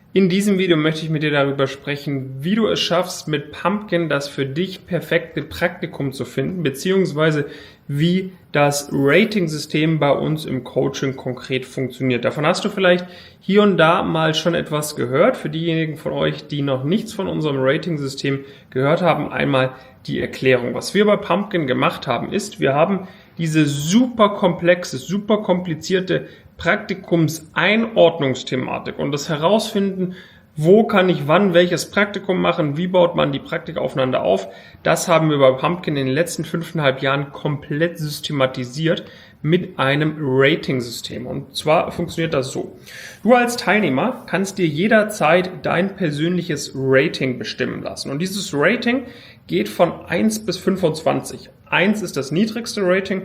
In diesem Video möchte ich mit dir darüber sprechen, wie du es schaffst, mit Pumpkin das für dich perfekte Praktikum zu finden, beziehungsweise wie das Rating-System bei uns im Coaching konkret funktioniert. Davon hast du vielleicht hier und da mal schon etwas gehört. Für diejenigen von euch, die noch nichts von unserem Rating-System gehört haben, einmal die Erklärung. Was wir bei Pumpkin gemacht haben, ist, wir haben diese super komplexe, super komplizierte Praktikumseinordnungsthematik und das Herausfinden, wo kann ich wann welches Praktikum machen, wie baut man die Praktika aufeinander auf, das haben wir bei Pumpkin in den letzten 5,5 Jahren komplett systematisiert mit einem Rating-System. Und zwar funktioniert das so. Du als Teilnehmer kannst dir jederzeit dein persönliches Rating bestimmen lassen. Und dieses Rating geht von 1 bis 25. 1 ist das niedrigste Rating,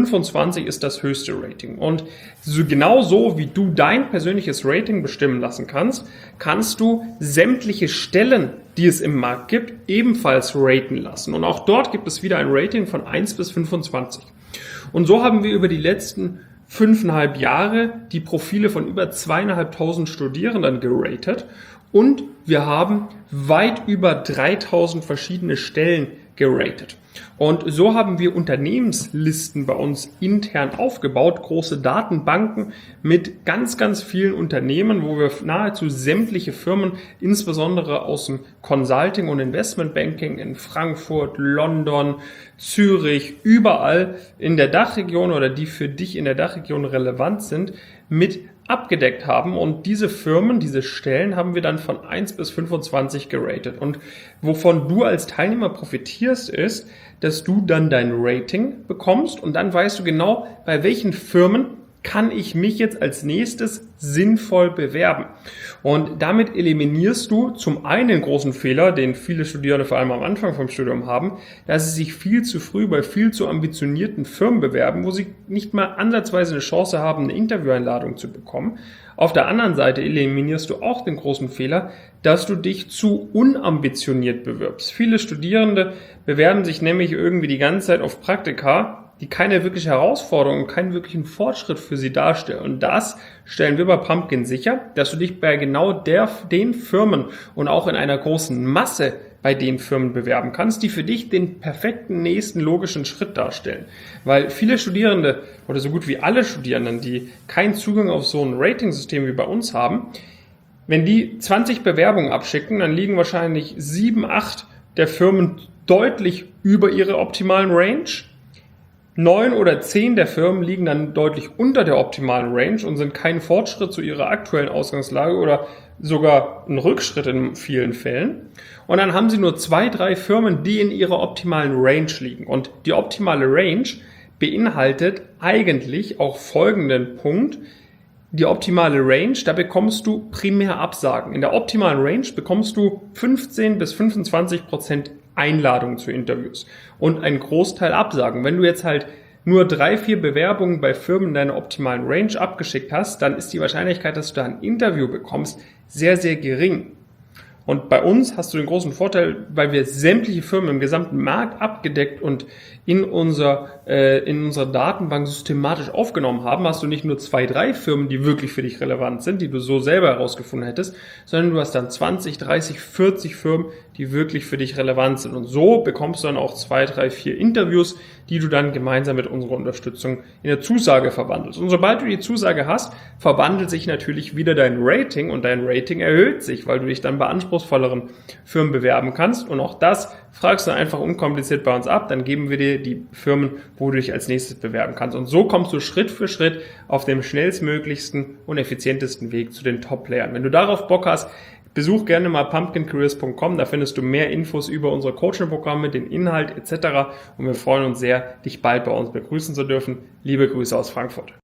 25 ist das höchste Rating. Und genauso wie du dein persönliches Rating bestimmen lassen kannst, kannst du sämtliche Stellen, die es im Markt gibt, ebenfalls raten lassen. Und auch dort gibt es wieder ein Rating von 1 bis 25. Und so haben wir über die letzten 5,5 Jahre die Profile von über 2.500 Studierenden geratet und wir haben weit über 3.000 verschiedene Stellen geratet. Und so haben wir Unternehmenslisten bei uns intern aufgebaut, große Datenbanken mit ganz, ganz vielen Unternehmen, wo wir nahezu sämtliche Firmen, insbesondere aus dem Consulting und Investmentbanking in Frankfurt, London, Zürich, überall in der Dachregion oder die für dich in der Dachregion relevant sind, mit abgedeckt haben und diese Firmen, diese Stellen haben wir dann von 1 bis 25 geratet und wovon du als Teilnehmer profitierst ist, dass du dann dein Rating bekommst und dann weißt du genau, bei welchen Firmen kann ich mich jetzt als nächstes sinnvoll bewerben. Und damit eliminierst du zum einen den großen Fehler, den viele Studierende vor allem am Anfang vom Studium haben, dass sie sich viel zu früh bei viel zu ambitionierten Firmen bewerben, wo sie nicht mal ansatzweise eine Chance haben, eine Intervieweinladung zu bekommen. Auf der anderen Seite eliminierst du auch den großen Fehler, dass du dich zu unambitioniert bewirbst. Viele Studierende bewerben sich nämlich irgendwie die ganze Zeit auf Praktika, die keine wirkliche Herausforderung und keinen wirklichen Fortschritt für sie darstellen. Und das stellen wir bei Pumpkin sicher, dass du dich bei genau den Firmen und auch in einer großen Masse bei den Firmen bewerben kannst, die für dich den perfekten nächsten logischen Schritt darstellen. Weil viele Studierende oder so gut wie alle Studierenden, die keinen Zugang auf so ein Rating-System wie bei uns haben, wenn die 20 Bewerbungen abschicken, dann liegen wahrscheinlich 7, 8 der Firmen deutlich über ihre optimalen Range. 9 oder 10 der Firmen liegen dann deutlich unter der optimalen Range und sind kein Fortschritt zu ihrer aktuellen Ausgangslage oder sogar ein Rückschritt in vielen Fällen. Und dann haben sie nur 2, 3 Firmen, die in ihrer optimalen Range liegen. Und die optimale Range beinhaltet eigentlich auch folgenden Punkt. Die optimale Range, da bekommst du primär Absagen. In der optimalen Range bekommst du 15 bis 25% Einladungen zu Interviews und einen Großteil Absagen. Wenn du jetzt halt nur 3, 4 Bewerbungen bei Firmen in deiner optimalen Range abgeschickt hast, dann ist die Wahrscheinlichkeit, dass du da ein Interview bekommst, sehr, sehr gering. Und bei uns hast du den großen Vorteil, weil wir sämtliche Firmen im gesamten Markt abgedeckt und in unserer Datenbank systematisch aufgenommen haben, hast du nicht nur 2, 3 Firmen, die wirklich für dich relevant sind, die du so selber herausgefunden hättest, sondern du hast dann 20, 30, 40 Firmen, die wirklich für dich relevant sind. Und so bekommst du dann auch 2, 3, 4 Interviews, die du dann gemeinsam mit unserer Unterstützung in eine Zusage verwandelst. Und sobald du die Zusage hast, verwandelt sich natürlich wieder dein Rating und dein Rating erhöht sich, weil du dich dann bei anspruchsvolleren Firmen bewerben kannst. Und auch das fragst du einfach unkompliziert bei uns ab, dann geben wir dir die Firmen, wo du dich als nächstes bewerben kannst. Und so kommst du Schritt für Schritt auf dem schnellstmöglichsten und effizientesten Weg zu den Top-Playern. Wenn du darauf Bock hast, besuch gerne mal pumpkincareers.com, da findest du mehr Infos über unsere Coaching-Programme, den Inhalt etc. Und wir freuen uns sehr, dich bald bei uns begrüßen zu dürfen. Liebe Grüße aus Frankfurt.